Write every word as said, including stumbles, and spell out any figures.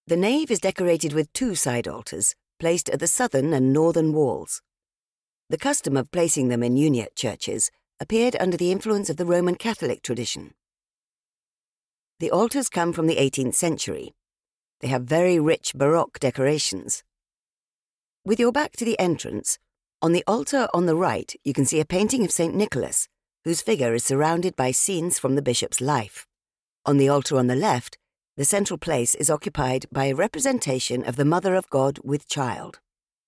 The nave is decorated with two side altars, placed at the southern and northern walls. The custom of placing them in Uniate churches appeared under the influence of the Roman Catholic tradition. The altars come from the eighteenth century. They have very rich Baroque decorations. With your back to the entrance, on the altar on the right you can see a painting of Saint Nicholas, whose figure is surrounded by scenes from the bishop's life. On the altar on the left, the central place is occupied by a representation of the Mother of God with child.